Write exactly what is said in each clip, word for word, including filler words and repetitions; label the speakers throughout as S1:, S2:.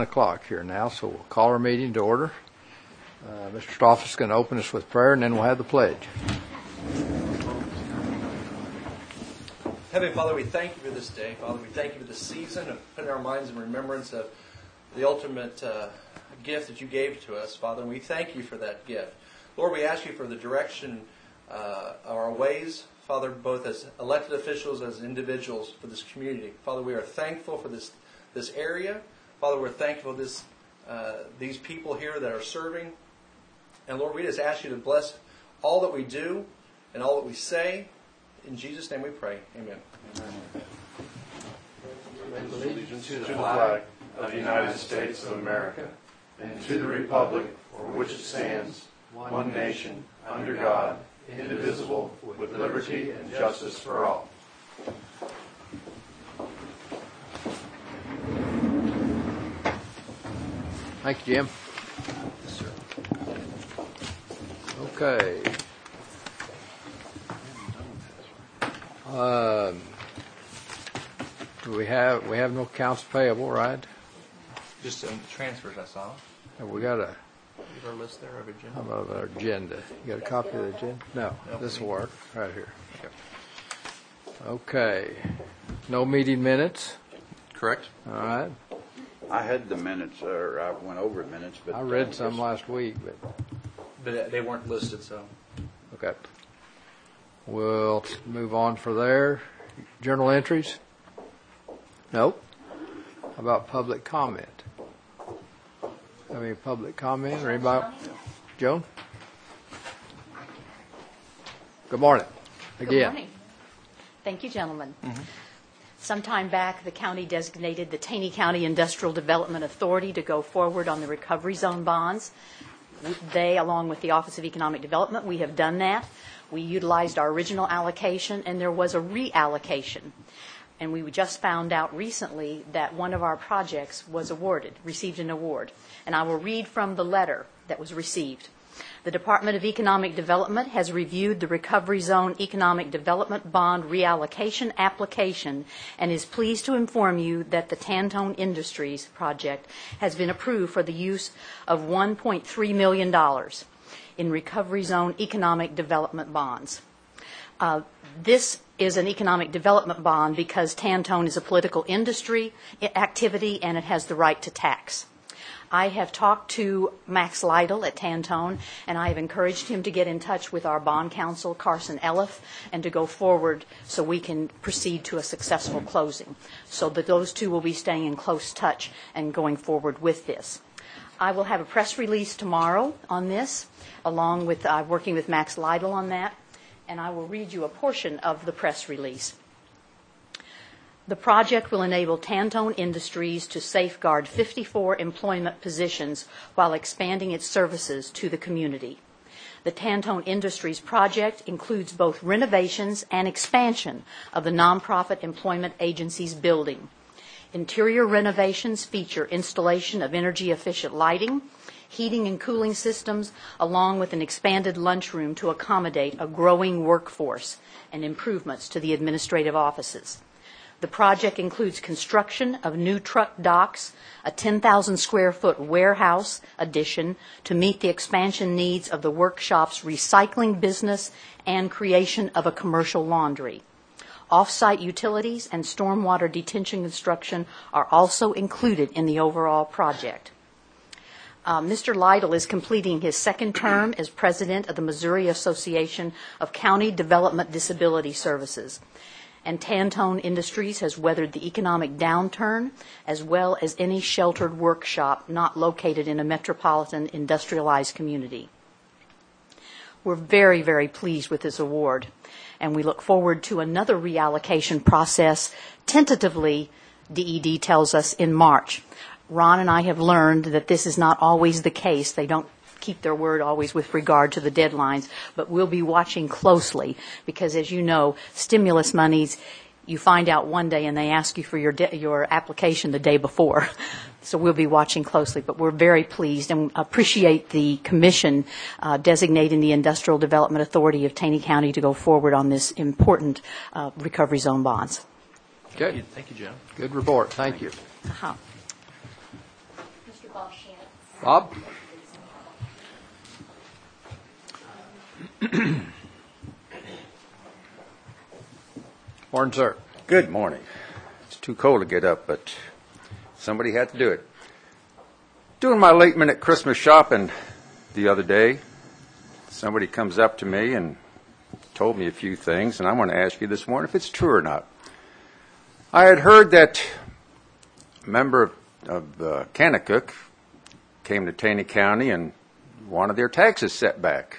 S1: o'clock here now, so we'll call our meeting to order. Uh, Mister Stoff is going to open us with prayer, and then we'll have the pledge.
S2: Heavenly Father, we thank you for this day. Father, we thank you for this season of putting our minds in remembrance of the ultimate uh, gift that you gave to us, Father, and we thank you for that gift. Lord, we ask you for the direction uh, of our ways, Father, both as elected officials, as individuals for this community. Father, we are thankful for this this area. Father, we're thankful for this uh, these people here that are serving. And Lord, we just ask you to bless all that we do and all that we say. In Jesus' name we pray. Amen.
S3: Amen. Allegiance to the flag of the United States of America and to the republic for which it stands, one nation, under God, indivisible, with liberty and justice for all.
S1: Thank you, Jim.
S2: Yes, sir.
S1: Okay. Um, do we have we have no accounts payable, right?
S2: Just some transfers I saw.
S1: Have we got a
S2: Is our list there of agenda?
S1: how about our agenda? You got a copy of the agenda? No,
S2: No.
S1: this will work right here.
S2: Okay.
S1: Okay. No meeting minutes.
S2: Correct.
S1: All right.
S4: I had the minutes, or I went over the minutes, but
S1: I read
S4: uh,
S1: some
S4: just-
S1: last week, but
S2: But they weren't listed, so.
S1: okay. We'll move on for there. Journal entries? Nope. How about public comment? Have any public comment or anybody? Joan? Good morning.
S5: Good
S1: Again.
S5: morning. Thank you, gentlemen. Some time back, the county designated the Taney County Industrial Development Authority to go forward on the recovery zone bonds. They, along with the Office of Economic Development, we have done that. We utilized our original allocation, and there was a reallocation. And we just found out recently that one of our projects was awarded, received an award. And I will read from the letter that was received. The Department of Economic Development has reviewed the Recovery Zone Economic Development Bond reallocation application and is pleased to inform you that the Tantone Industries project has been approved for the use of one point three million dollars in Recovery Zone Economic Development bonds. Uh, this is an economic development bond because Tantone is a political industry activity and it has the right to tax. I have talked to Max Lytle at Tantone, and I have encouraged him to get in touch with our bond counsel, Carson Elliff, and to go forward so we can proceed to a successful closing. So that those two will be staying in close touch and going forward with this. I will have a press release tomorrow on this, along with uh, working with Max Lytle on that, and I will read you a portion of the press release. The project will enable Tantone Industries to safeguard fifty-four employment positions while expanding its services to the community. The Tantone Industries project includes both renovations and expansion of the nonprofit employment agency's building. Interior renovations feature installation of energy-efficient lighting, heating and cooling systems, along with an expanded lunchroom to accommodate a growing workforce and improvements to the administrative offices. The project includes construction of new truck docks, a ten thousand square foot warehouse addition to meet the expansion needs of the workshop's recycling business and creation of a commercial laundry. Off-site utilities and stormwater detention construction are also included in the overall project. Uh, Mister Lytle is completing his second term as president of the Missouri Association of County Development Disability Services. And Tantone Industries has weathered the economic downturn as well as any sheltered workshop not located in a metropolitan industrialized community. We're very, very pleased with this award, and we look forward to another reallocation process, tentatively, D E D tells us, in March. Ron and I have learned that this is not always the case. They don't keep their word always with regard to the deadlines, but we'll be watching closely because, as you know, stimulus monies, you find out one day and they ask you for your de- your application the day before. So we'll be watching closely, but we're very pleased and appreciate the commission uh, designating the Industrial Development Authority of Taney County to go forward on this important uh, recovery zone bonds.
S1: Okay.
S2: Thank you, Jim.
S1: Good report. Thank you.
S5: Uh-huh.
S6: Bob Shantz.
S1: Bob? Morning, sir.
S7: Good morning. It's too cold to get up, but somebody had to do it. Doing my late minute Christmas shopping the other day, somebody comes up to me and told me a few things, and I want to ask you this morning if it's true or not. I had heard that a member of, of uh, Kanakuk came to Taney County and wanted their taxes set back.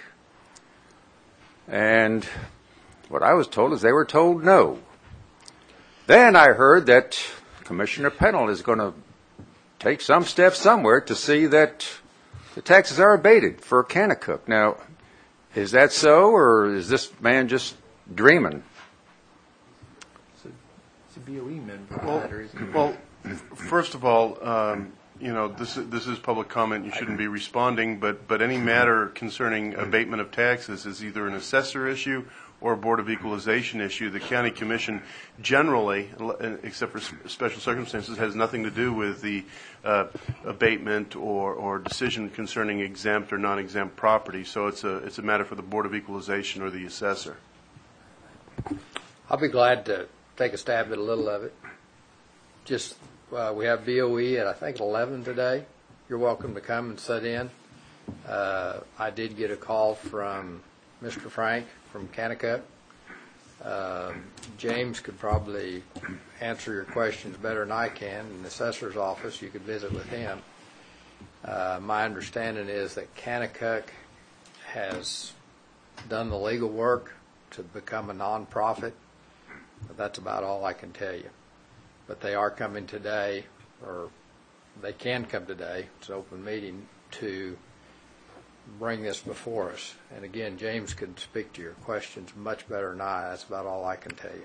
S7: And what I was told is they were told no. Then I heard that Commissioner Pennell is going to take some steps somewhere to see that the taxes are abated for Kanakuk. Now, is that so, or is this man just dreaming?
S2: It's a, it's a B O E member.
S3: Well,
S2: matter, isn't it?
S3: well, first of all, um, you know, this is, this is public comment. You shouldn't be responding, but, but any matter concerning abatement of taxes is either an assessor issue or a Board of Equalization issue. The County Commission generally, except for special circumstances, has nothing to do with the uh, abatement or, or decision concerning exempt or non-exempt property. So it's a, it's a matter for the Board of Equalization or the assessor.
S1: I'll be glad to take a stab at a little of it. Just, uh, we have B O E at, I think, eleven today. You're welcome to come and sit in. Uh, I did get a call from Mister Frank from Kanakuk. Um, James could probably answer your questions better than I can. In the assessor's office, you could visit with him. Uh, my understanding is that Kanakuk has done the legal work to become a nonprofit. But that's about all I can tell you. But they are coming today, or they can come today, it's an open meeting, to bring this before us. And again, James could speak to your questions much better than I. That's about all I can tell you.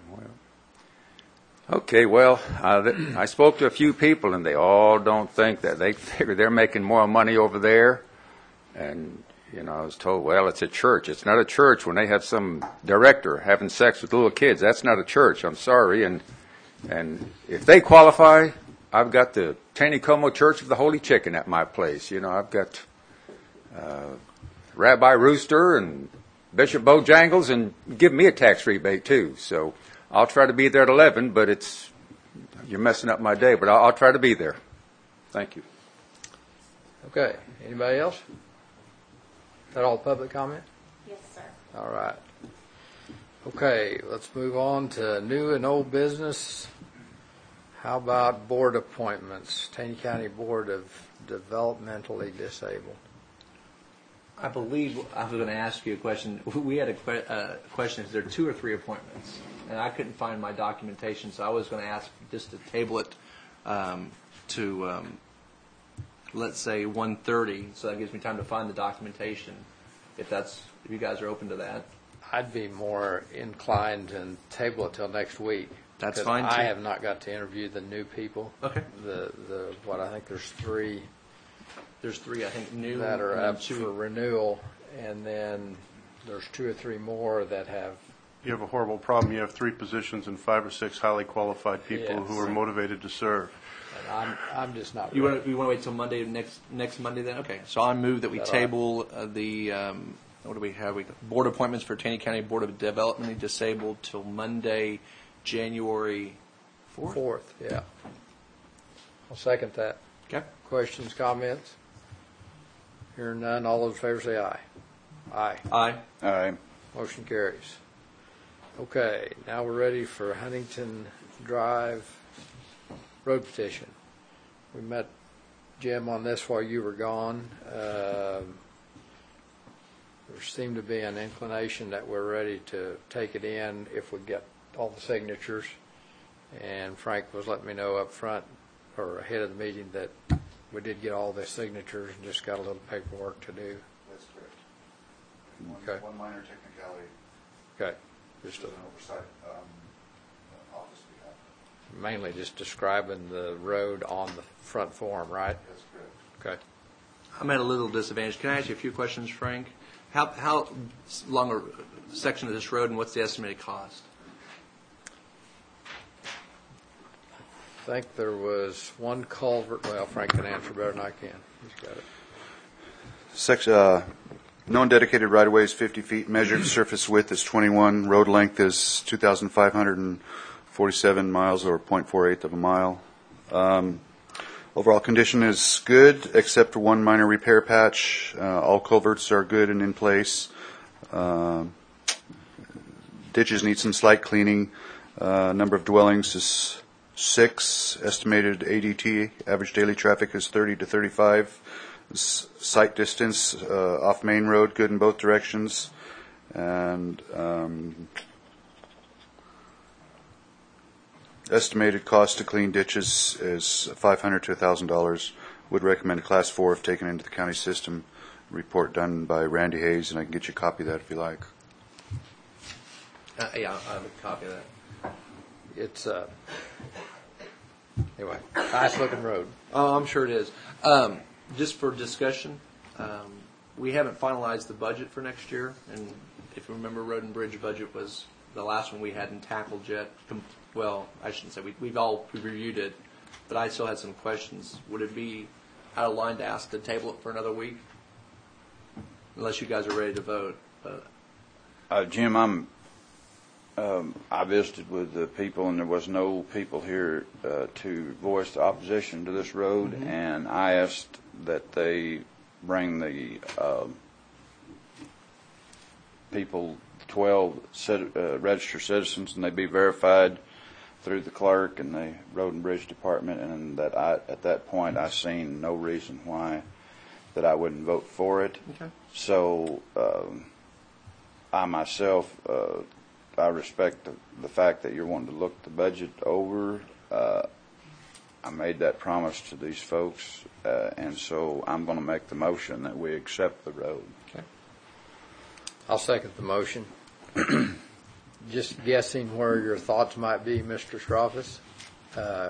S7: Well, okay, well, uh, th- I spoke to a few people, and they all don't think that. They figure they're making more money over there. And, you know, I was told, well, it's a church. It's not a church when they have some director having sex with little kids. That's not a church. I'm sorry. And and if they qualify, I've got the Taneycomo Church of the Holy Chicken at my place. You know, I've got uh, Rabbi Rooster and Bishop Bojangles, and give me a tax rebate too. So I'll try to be there at eleven, but it's you're messing up my day. But I'll, I'll try to be there. Thank you.
S1: Okay. Anybody else? Is that all public comment?
S6: Yes, sir.
S1: All right. Okay, let's move on to new and old business. How about board appointments? Taney County Board of Developmentally Disabled.
S2: I believe I was going to ask you a question. We had a que- uh, question: is there two or three appointments? And I couldn't find my documentation, so I was going to ask just to table it um, to, um, let's say, one thirty, so that gives me time to find the documentation. If that's if you guys are open to that,
S1: I'd be more inclined to table it till next week.
S2: That's
S1: 'cause
S2: fine, too.
S1: I have not got to interview the new people.
S2: Okay.
S1: The the what I think there's three
S2: there's three I think new
S1: that are
S2: and then
S1: up
S2: two.
S1: for renewal, and then there's two or three more that have.
S3: You have a horrible problem. You have three positions and five or six highly qualified people
S1: Yes.
S3: who are motivated to serve.
S1: And I'm I'm just not.
S2: You
S1: ready.
S2: want to, you want to wait till Monday next next Monday then? Okay. So I move that we
S1: Is that all right?
S2: table uh, the um, what do we have? We board appointments for Taney County Board of Developmentally Disabled till Monday, January fourth.
S1: Fourth, yeah. I'll second that.
S2: Okay.
S1: Questions, comments? Hearing none, all those in favor say aye. Aye.
S2: Aye.
S7: All right.
S1: Motion carries. Okay, now we're ready for Huntington Drive road petition. We met Jim on this while you were gone. Um, There seemed to be an inclination that we're ready to take it in if we get all the signatures. And Frank was letting me know up front, or ahead of the meeting, that we did get all the signatures and just got a little paperwork to do.
S8: That's correct. One,
S1: Okay.
S8: one minor technicality,
S1: Okay, just
S8: just
S1: a,
S8: an oversight um, uh, office we have.
S1: mainly just describing the road on the front form, right?
S8: That's correct.
S1: Okay.
S2: I'm at a little disadvantage. Can I ask you a few questions, Frank? How how long a section of this road, and what's the estimated cost?
S1: think there was one culvert, well, Frank can answer better than I can. He's got it.
S3: Section, uh, known dedicated right-of-way is fifty feet. Measured surface width is twenty-one. Road length is two thousand five hundred forty-seven miles, or zero point four eight of a mile. Um, overall condition is good, except for one minor repair patch. Uh, all culverts are good and in place. Uh, ditches need some slight cleaning. Uh, number of dwellings is six. Estimated A D T, average daily traffic, is thirty to thirty-five. S- Site distance uh, off Main Road, good in both directions. And um, estimated cost to clean ditches is five hundred to one thousand dollars. Would recommend a class four if taken into the county system. Report done by Randy Hayes, and I can get you a copy of that if you like.
S2: Uh, yeah, I have a copy of that.
S1: It's, uh, anyway, nice looking road.
S2: Oh, I'm sure it is. Um, just for discussion, um, we haven't finalized the budget for next year, and if you remember, Road and Bridge budget was the last one we hadn't tackled yet. Com- Well, I shouldn't say we, we've all we reviewed it, but I still had some questions. Would it be out of line to ask to table it for another week, unless you guys are ready to vote? But
S4: Uh, Jim, I'm, um, I visited with the people, and there was no people here uh, to voice the opposition to this road,
S2: Mm-hmm.
S4: and I asked that they bring the um, people, twelve cit- uh, registered citizens, and they be verified through the clerk and the Road and Bridge Department, and that I, at that point, I seen no reason why that I wouldn't vote for it.
S2: okay.
S4: So um, I myself, uh, I respect the, the fact that you're wanting to look the budget over. Uh, I made that promise to these folks, uh, and so I'm going to make the motion that we accept the road.
S2: Okay.
S1: I'll second the motion. Just guessing where your thoughts might be, Mister Strauss. Uh,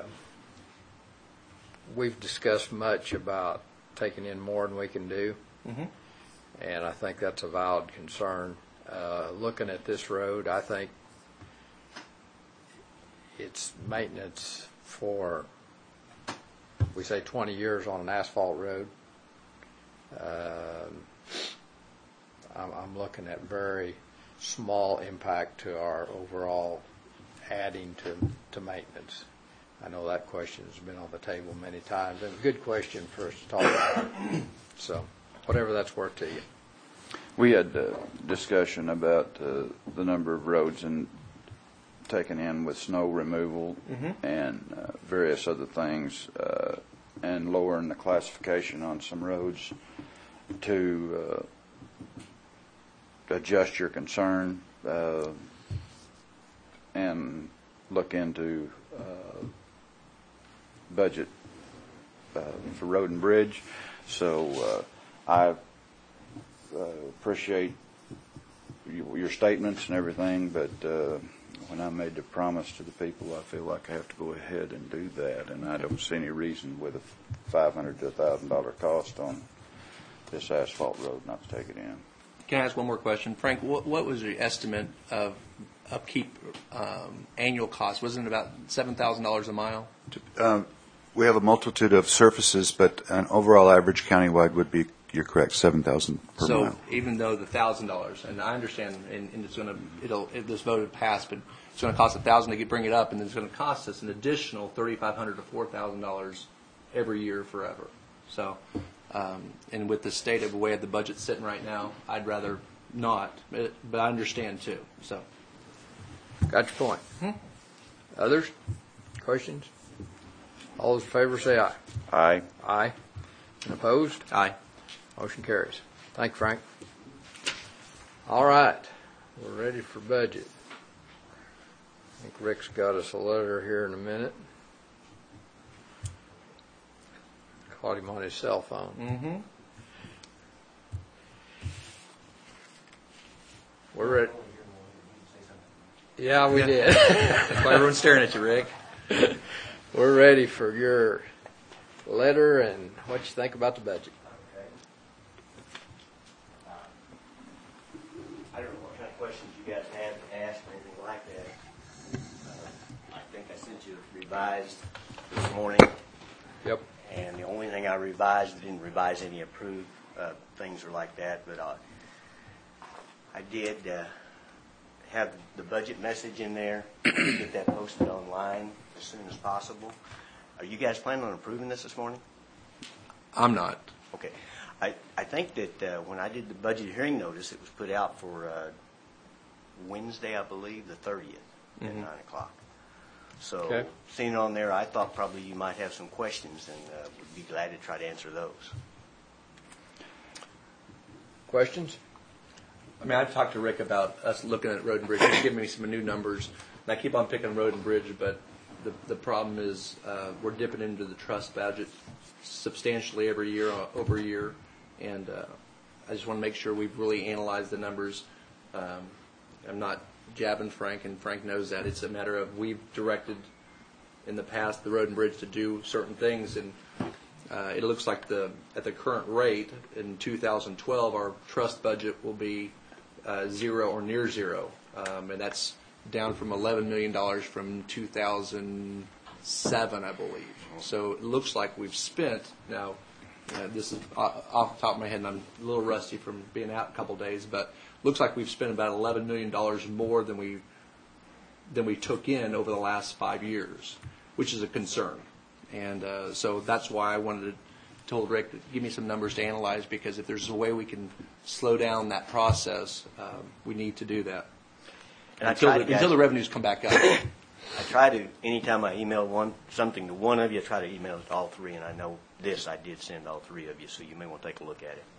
S1: we've discussed much about taking in more than we can do,
S2: Mm-hmm.
S1: and I think that's a valid concern. Uh, looking at this road, I think it's maintenance for, we say twenty years on an asphalt road. Um, I'm, I'm looking at very small impact to our overall adding to, to maintenance. I know that question has been on the table many times, and a good question for us to talk about. So, whatever that's worth to you.
S4: We had uh, discussion about uh, the number of roads and taken in with snow removal
S2: Mm-hmm.
S4: and uh, various other things, uh, and lowering the classification on some roads to uh, adjust your concern uh, and look into uh, budget uh, for Road and Bridge. So uh, I uh, appreciate you, your statements and everything, but uh, when I made the promise to the people, I feel like I have to go ahead and do that, and I don't see any reason with a five hundred to a thousand dollar cost on this asphalt road not to take it in.
S2: Can I ask one more question? Frank, what, what was your estimate of upkeep um, annual cost? Wasn't it about seven thousand dollars a mile?
S3: Um, we have a multitude of surfaces, but an overall average countywide would be, you're correct, seven thousand per
S2: So
S3: mile.
S2: even though the thousand dollars, and I understand, and, and it's going to, it'll, it, this vote would pass, but it's going to cost a thousand to get, bring it up, and it's going to cost us an additional thirty-five hundred to four thousand dollars every year forever. So, um, and with the state of the way the budget's sitting right now, I'd rather not, but, but I understand too. So,
S1: Got your point. Others? Questions? All those in favor say aye.
S4: Aye.
S1: Aye. And opposed?
S2: aye.
S1: Motion carries. Thank you, Frank. All right. We're ready for budget. I think Rick's got us a letter here in a minute. Caught him on his cell phone.
S2: Mm-hmm.
S1: We're ready. Yeah, we did.
S2: That's why everyone's staring at you, Rick.
S1: We're ready for your letter and what you think about the budget.
S6: I don't know what kind of questions you guys have to ask or anything like that. Uh, I think I sent you a revised this morning,
S1: Yep.
S6: and the only thing I revised, didn't revise any approved uh, things or like that, but I, I did uh, have the budget message in there, get that posted online as soon as possible. Are you guys planning on approving this this morning?
S2: I'm not.
S6: Okay. I, I think that uh, when I did the budget hearing notice, it was put out for uh, Wednesday, I believe, the thirtieth at
S2: Mhm.
S6: nine o'clock. So
S1: Okay.
S6: seeing it on there, I thought probably you might have some questions, and uh, would be glad to try to answer those.
S1: Questions?
S2: I mean, I've talked to Rick about us looking at Road and Bridge. He's given me some new numbers, and I keep on picking Road and Bridge, but the the problem is uh, we're dipping into the trust budget substantially every year, uh, over a year, and uh, I just want to make sure we've really analyzed the numbers. Um, I'm not jabbing Frank, and Frank knows that. It's a matter of we've directed in the past the Road and Bridge to do certain things, and uh, it looks like the at the current rate in two thousand twelve, our trust budget will be uh, zero or near zero, um, and that's down from eleven million dollars from two thousand seven, I believe. So it looks like we've spent, now, uh, this is o- off the top of my head, and I'm a little rusty from being out a couple days, but looks like we've spent about eleven million dollars more than we than we took in over the last five years, which is a concern. And uh, so that's why I wanted to told Rick to give me some numbers to analyze, because if there's a way we can slow down that process, um, we need to do that.
S6: And I
S2: Until
S6: try
S2: the,
S6: to,
S2: until
S6: guys-
S2: the revenues come back up.
S6: I try to, anytime I email one something to one of you, I try to email it to all three, and I know this I did send all three of you, so you may want to take a look at it.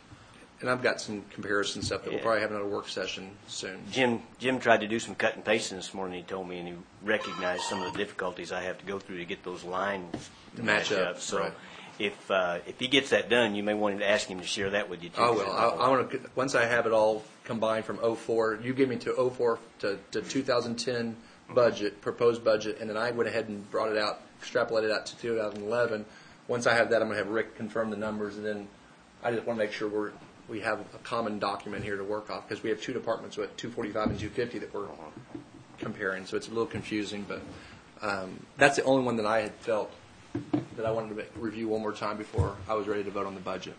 S2: And I've got some comparison stuff that we'll
S6: Yeah.
S2: probably have another work session soon.
S6: Jim Jim tried to do some cut and pasting this morning. He told me, and he recognized some of the difficulties I have to go through to get those lines to
S2: Match
S6: match,
S2: up,
S6: up. So
S2: right.
S6: if uh, if he gets that done, you may want to ask him to share that with you too.
S2: I will. I, I want to. Once I have it all combined from oh four, you give me to oh four to, to two thousand ten budget, proposed budget, and then I went ahead and brought it out, extrapolated out to two thousand eleven. Once I have that, I'm going to have Rick confirm the numbers, and then I just want to make sure we're we have a common document here to work off, because we have two departments with two forty-five and two fifty that we're comparing, so it's a little confusing, but um, that's the only one that I had felt that I wanted to make, review one more time before I was ready to vote on the budget.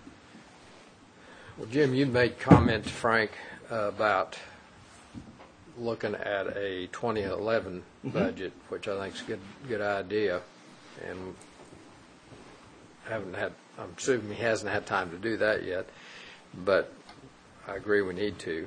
S1: Well, Jim, you made comment to Frank uh, about looking at a twenty eleven budget, which I think is a good, good idea, and haven't had, I'm assuming he hasn't had time to do that yet, but I agree we need to.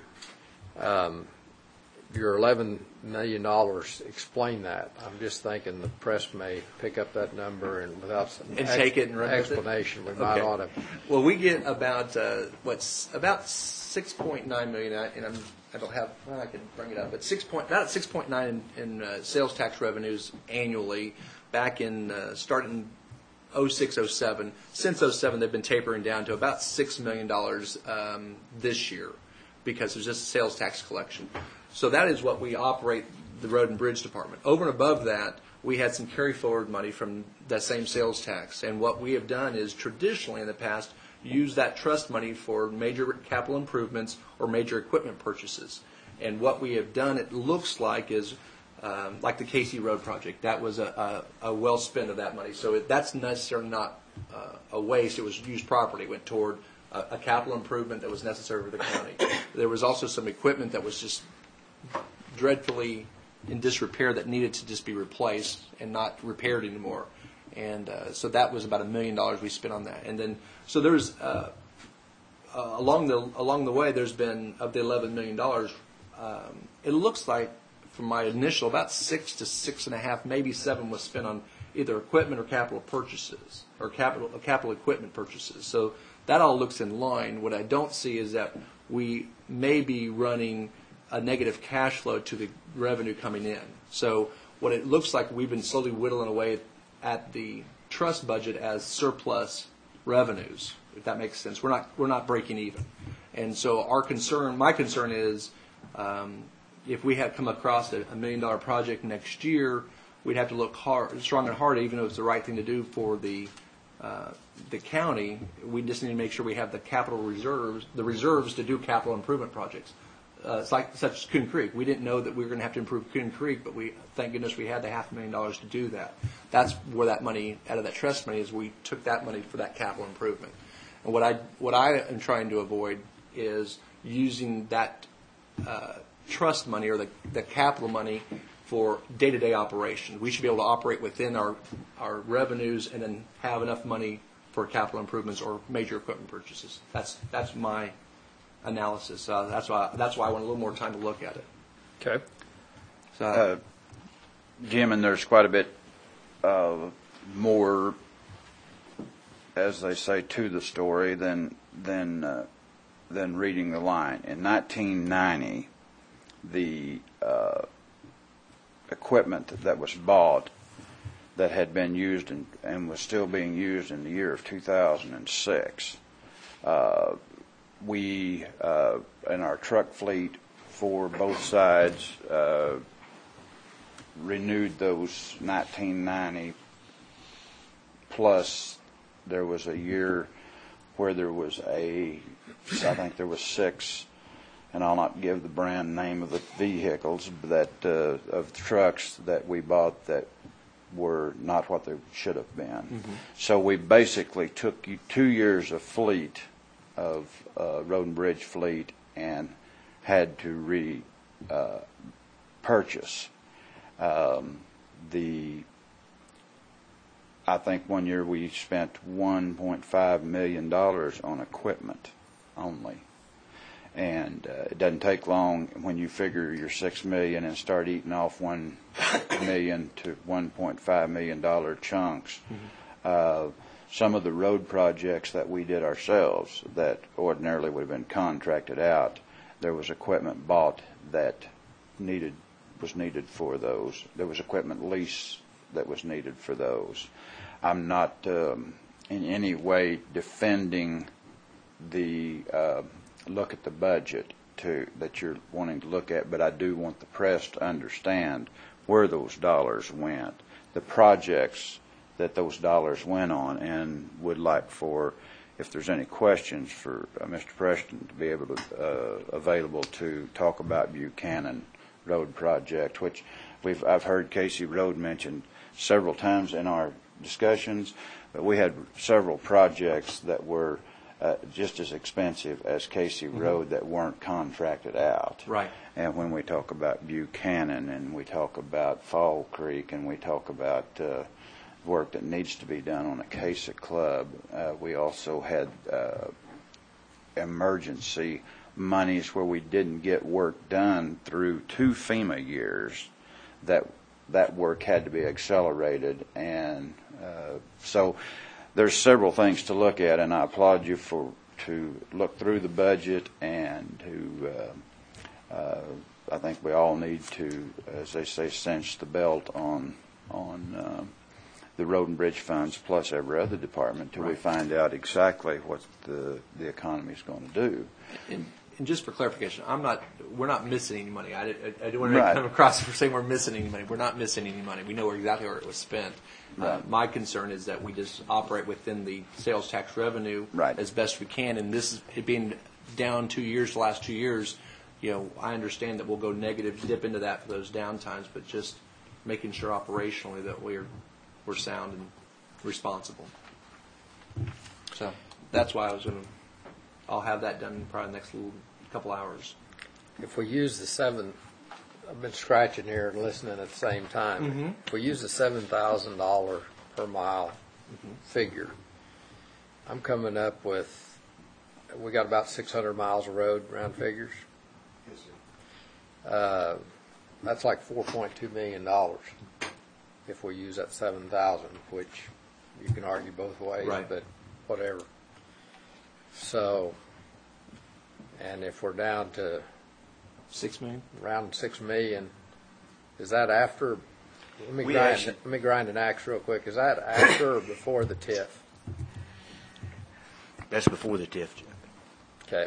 S1: Um, your eleven million dollars, explain that. I'm just thinking the press may pick up that number, and without some
S2: And take it and run with it?
S1: explanation, we might
S2: Okay.
S1: ought to.
S2: Well, we get about uh, what's about six point nine million, and I'm I don't have well, I can bring it up, but six point about six point nine in, in uh, sales tax revenues annually. Back in uh, starting oh six oh seven, since oh seven they've been tapering down to about six million dollars um, this year, because there's just a sales tax collection. So that is what we operate the Road and Bridge Department. Over and above that, we had some carry forward money from that same sales tax. And what we have done is traditionally in the past use that trust money for major capital improvements or major equipment purchases. And what we have done, it looks like, is um, like the Casey Road project. That was a, a, a well spend of that money. So it, that's necessarily not uh, a waste. It was used properly. It went toward a, a capital improvement that was necessary for the county. There was also some equipment that was just dreadfully in disrepair that needed to just be replaced and not repaired anymore. And uh, so that was about a million dollars we spent on that. And then, so there's, uh, uh, along the along the way, there's been, of the eleven million dollars, um, it looks like, from my initial, about six to six and a half, maybe seven was spent on either equipment or capital purchases, or capital uh, capital equipment purchases. So that all looks in line. What I don't see is that we may be running a negative cash flow to the revenue coming in. So what it looks like, we've been slowly whittling away at the trust budget as surplus revenues, if that makes sense. We're not we're not breaking even. And so our concern, my concern is, um, if we had come across a, a million dollar project next year, we'd have to look hard, strong and hard, even though it's the right thing to do for the uh, the county. We just need to make sure we have the capital reserves, the reserves to do capital improvement projects. Uh, it's like such as Coon Creek. We didn't know that we were going to have to improve Coon Creek, but we, thank goodness, we had the half a million dollars to do that. that's where that money, out of that trust money, is we took that money for that capital improvement. And what I what I am trying to avoid is using that uh, trust money or the, the capital money for day-to-day operations. We should be able to operate within our, our revenues and then have enough money for capital improvements or major equipment purchases. That's that's my analysis. Uh, that's why that's why I want a little more time to look at it.
S1: Okay.
S2: So,
S4: Uh, Jim, and there's quite a bit uh, more, as they say, to the story than than uh, than reading the line. In nineteen ninety, the uh, equipment that was bought that had been used in, and was still being used in the year of two thousand six, uh, we, uh, in our truck fleet for both sides, uh, renewed those nineteen ninety, plus there was a year where there was a, I think there was six, and I'll not give the brand name of the vehicles, that uh, of trucks that we bought that were not what they should have been. Mm-hmm. So we basically took two years of fleet, of uh, road and bridge fleet, and had to re uh, purchase. Um, the I think one year we spent one point five million dollars on equipment only. And uh, it doesn't take long when you figure your six million and start eating off one million to one point five million dollar chunks. Mm-hmm. Uh, some of the road projects that we did ourselves that ordinarily would have been contracted out, there was equipment bought that needed was needed for those. There was equipment lease that was needed for those. I'm not um, in any way defending the uh, look at the budget to that you're wanting to look at, but I do want the press to understand where those dollars went, the projects that those dollars went on, and would like for, if there's any questions, for uh, Mister Preston to be able to uh, available to talk about Buchanan Road project, which we've I've heard Casey Road mentioned several times in our discussions, but we had several projects that were Uh, just as expensive as Casey mm-hmm. Road that weren't contracted out.
S2: Right.
S4: And when we talk about Buchanan and we talk about Fall Creek and we talk about uh, work that needs to be done on Acacia Club, uh, we also had uh, emergency monies where we didn't get work done through two FEMA years, that that work had to be accelerated. And uh, so there's several things to look at, and I applaud you for to look through the budget and to. Uh, uh, I think we all need to, as they say, cinch the belt on on uh, the road and bridge funds, plus every other department, till
S2: right.
S4: we find out exactly what the the economy is going to do.
S2: And, and just for clarification, I'm not. We're not missing any money. I, I, I don't want to
S4: Right.
S2: come across for saying we're missing any money. We're not missing any money. We know exactly where it was spent.
S4: Right.
S2: Uh, my concern is that we just operate within the sales tax revenue
S4: right.
S2: as best we can, and this is it being down two years, the last two years. You know, I understand that we'll go negative, dip into that for those down times, but just making sure operationally that we're we're sound and responsible. So that's why I was going to. I'll have that done probably the next little couple hours.
S1: If we use the seven, I've been scratching here and listening at the same time.
S2: Mm-hmm.
S1: If we use the seven thousand dollar per mile mm-hmm. figure, I'm coming up with, we got about six hundred miles of road, round figures.
S8: Yes, sir.
S1: Uh, that's like four point two million dollars if we use that seven thousand, which you can argue both ways,
S2: right.
S1: but whatever. So, and if we're down to
S2: Six million?
S1: around six million, is that after? Let me
S6: We
S1: grind.
S6: actually-
S1: let me grind an axe real quick. Is that after or before the T I F?
S6: That's before the T I F, Jeff.
S1: Okay.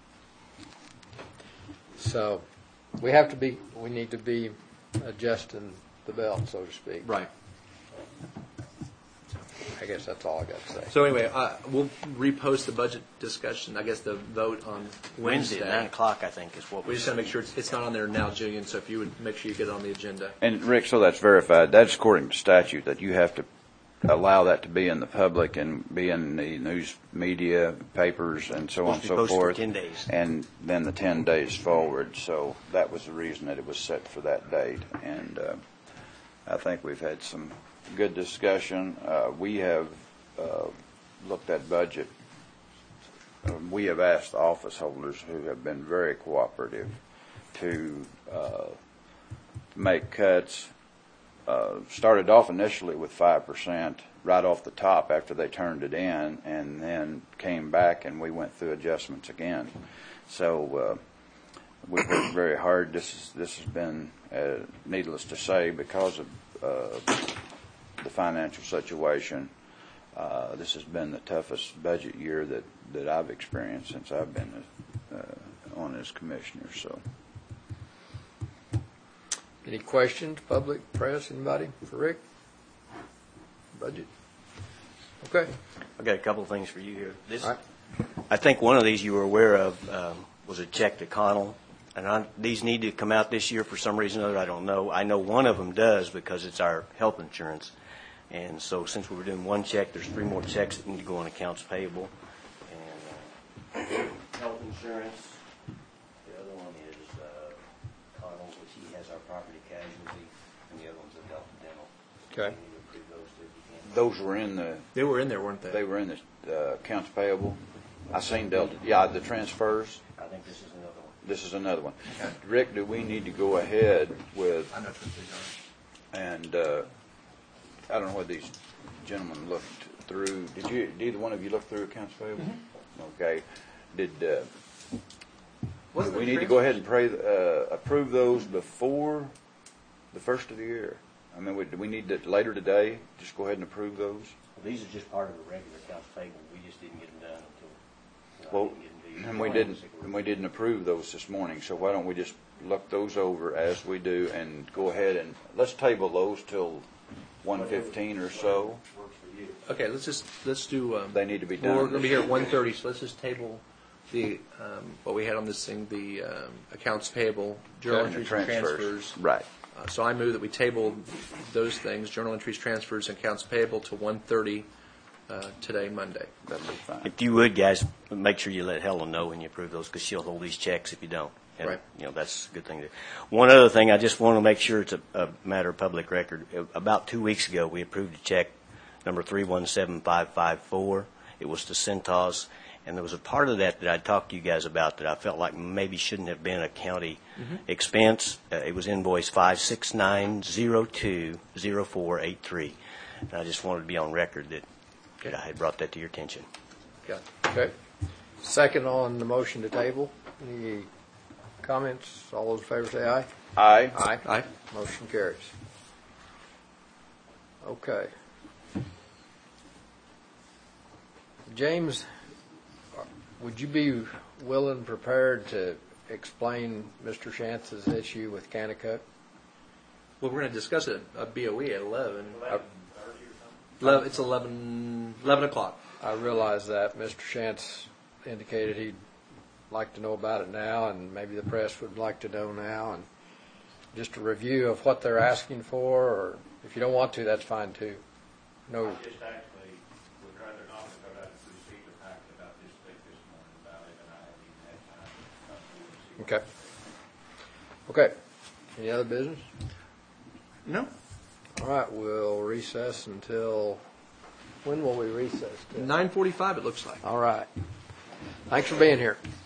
S1: So, we have to be. We need to be adjusting the belt, so to speak.
S2: Right.
S1: I guess that's all I got to say.
S2: So anyway, uh, we'll repost the budget discussion, I guess the vote on
S6: Wednesday
S2: Wednesday.
S6: at nine o'clock, I think, is what
S2: We
S6: we
S2: just got to make sure it's, it's not on there now, Julian, so if you would make sure you get it on the agenda.
S4: And Rick, so that's verified. That's according to statute that you have to allow that to be in the public and be in the news media, papers, and so on and
S6: Supposed to
S4: so
S6: be posted for
S4: forth.
S6: ten days.
S4: And then the ten days forward. So that was the reason that it was set for that date. And uh, I think we've had some good discussion. Uh, we have uh, looked at budget. Um, we have asked the office holders, who have been very cooperative, to uh, make cuts. Uh, started off initially with five percent right off the top after they turned it in, and then came back and we went through adjustments again. So uh, we worked very hard. This is this has been, uh, needless to say, because of uh, the financial situation. Uh, this has been the toughest budget year that, that I've experienced since I've been uh, on as commissioner. So.
S1: Any questions, public, press, anybody for Rick? Budget? Okay.
S6: I've got a couple of things for you here. This,
S1: All right.
S6: I think one of these you were aware of um, was a check to Connell, and I, these need to come out this year for some reason or other. I don't know. I know one of them does because it's our health insurance, and so since we were doing one check, there's three more checks that need to go on accounts payable. And uh, health insurance. The other one is uh, Connell's, which he has our property casualty, and the other one's a Delta Dental.
S1: Okay.
S6: We need to approve those two if you can.
S4: Those were in the
S2: They were in there, weren't they?
S4: They were in the uh, accounts payable. I seen Delta, yeah, the transfers.
S6: I think this is another one.
S4: This is another one. Rick, do we need to go ahead with,
S8: I know what these are.
S4: and uh, I don't know what these gentlemen looked through. Did you, did either one of you look through accounts payable? Okay. Did, uh,
S2: Wasn't
S4: do we
S2: there
S4: need to go ahead and pray, uh, approve those before the first of the year? I mean, we- do we need to, later today, just go ahead and approve those?
S6: Well, these are just part of the regular accounts payable. We just didn't get them done until, you know, I
S4: Well,
S6: didn't get them to you.
S4: and we didn't, and we didn't approve those this morning, so why don't we just look those over as we do and go ahead and, let's table those till one fifteen or so.
S6: Works for you.
S2: Okay, let's just, let's do, um,
S4: They need to be
S2: well,
S4: done.
S2: we're going to be here at one thirty, so let's just table the, um, what we had on this thing, the um, accounts payable, journal
S4: And the
S2: entries and
S4: transfers.
S2: transfers.
S4: Right.
S2: Uh, So I move that we table those things, journal entries, transfers, and accounts payable to one thirty uh, today, Monday.
S4: That'll be fine.
S6: If you would, guys, make sure you let Helen know when you approve those, because she'll hold these checks if you don't. And,
S2: Right.
S6: You know, that's a good thing to. One other thing, I just want to make sure it's a, a matter of public record. About two weeks ago, we approved a check number three one seven five five four. It was to Centos, and there was a part of that that I talked to you guys about that I felt like maybe shouldn't have been a county expense. Uh, it was invoice five six nine zero two zero four eight three. And I just wanted to be on record that, that I had brought that to your attention.
S2: Got it.
S1: Okay. Second on the motion to table. Any comments? All those in favor say aye.
S4: Aye.
S1: Aye.
S2: Aye.
S1: Motion carries. Okay. James, would you be willing, prepared to explain Mister Shantz's issue with Kanakuk?
S2: Well, we're going to discuss it at B O E at eleven.
S1: I,
S2: Eleven- It's eleven, eleven o'clock.
S1: I realize that Mister Shantz indicated he'd like to know about it now, and maybe the press would like to know now, and just a review of what they're asking for, or if you don't want to, that's fine too. No.
S9: Just actually would rather not, because I received a packet about this thing this morning about it, and I haven't even had time to come through and see.
S1: Okay. Any other business?
S2: No.
S1: All right, we'll recess until, when will we recess to?
S2: nine forty-five, it looks like.
S1: All right. Thanks for being here.